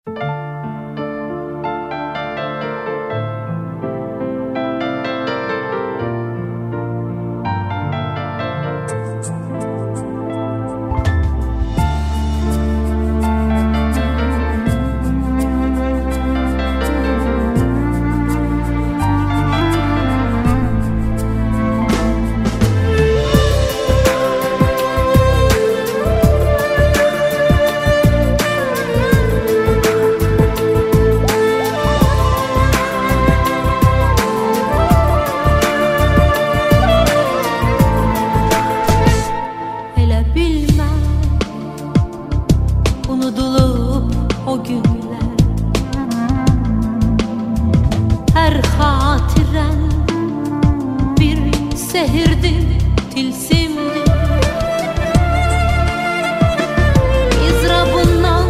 Unudulup o günler, her hatiren bir sehirdi, tilsimdi. İzrabından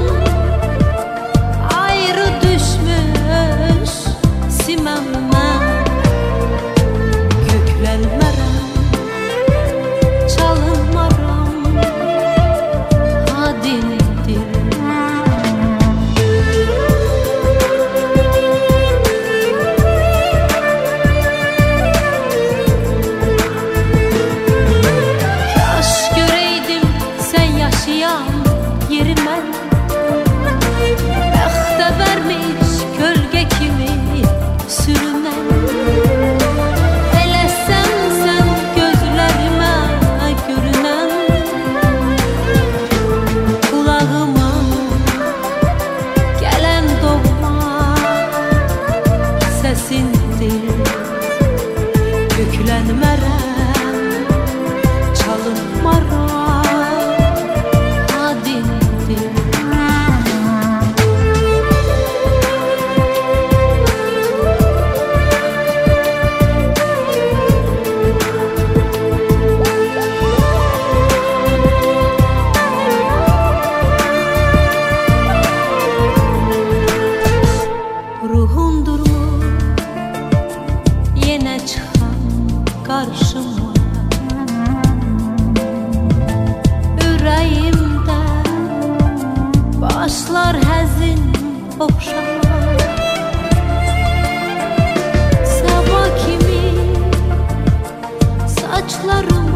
ayrı düşmüş simemme, köklenmerem, çalınmaram, hadini yerime bəxtə vermiş kölge kimi sürünen. Eləsən sən gözlərimə görünən, kulağıma gələn doğma səsindir. Köklənmərəm, çalınmaram, ruhundurmu yenə çıxan qarşıma, ürəyimdə başlar həzin oxşama. Sabah kimi saçlarım